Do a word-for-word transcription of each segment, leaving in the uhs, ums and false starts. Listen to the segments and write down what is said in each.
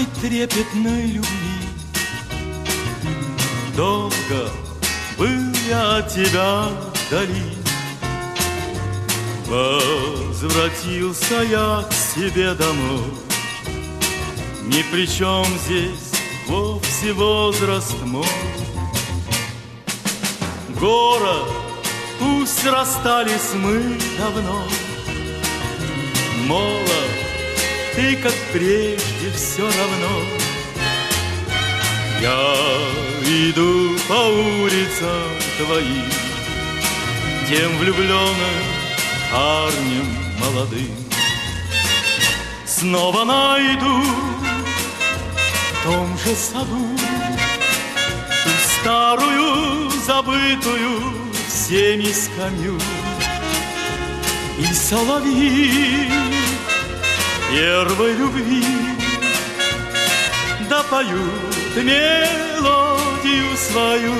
первой трепетной любви. Долго был я от тебя вдали, возвратился я к себе домой. Ни при чем здесь вовсе возраст мой. Город, пусть расстались мы давно, молод, ты, как прежде, все равно. Я иду по улицам твоим, тем влюбленным парнем молодым. Снова найду в том же саду ту старую, забытую всеми скамью. И соловьи первой любви допоют мелодию свою.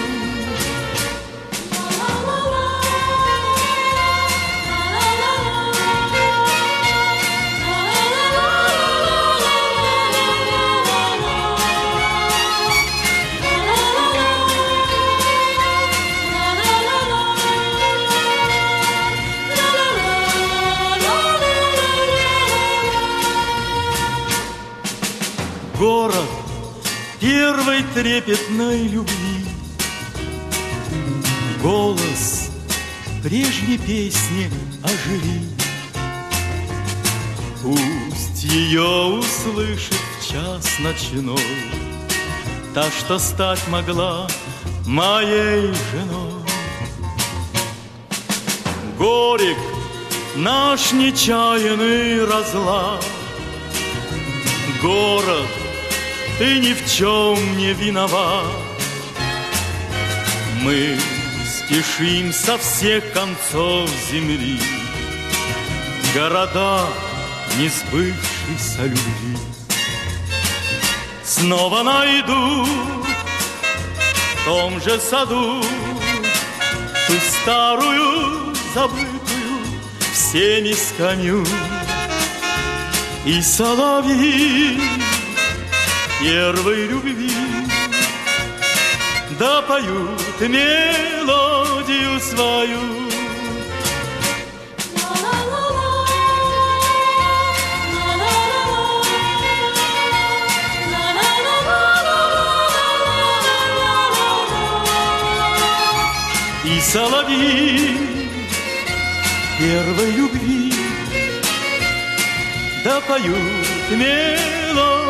Город первой трепетной любви, голос прежней песни оживи. Пусть ее услышит в час ночной та, что стать могла моей женой. Горек наш нечаянный разлад, город, ты ни в чем не виноват. Мы спешим со всех концов земли, города несбывшейся любви. Снова найду в том же саду ту старую, забытую всеми скамью. И соловьи первой любви допоют мелодию свою. И соловьи первой любви допоют мелодию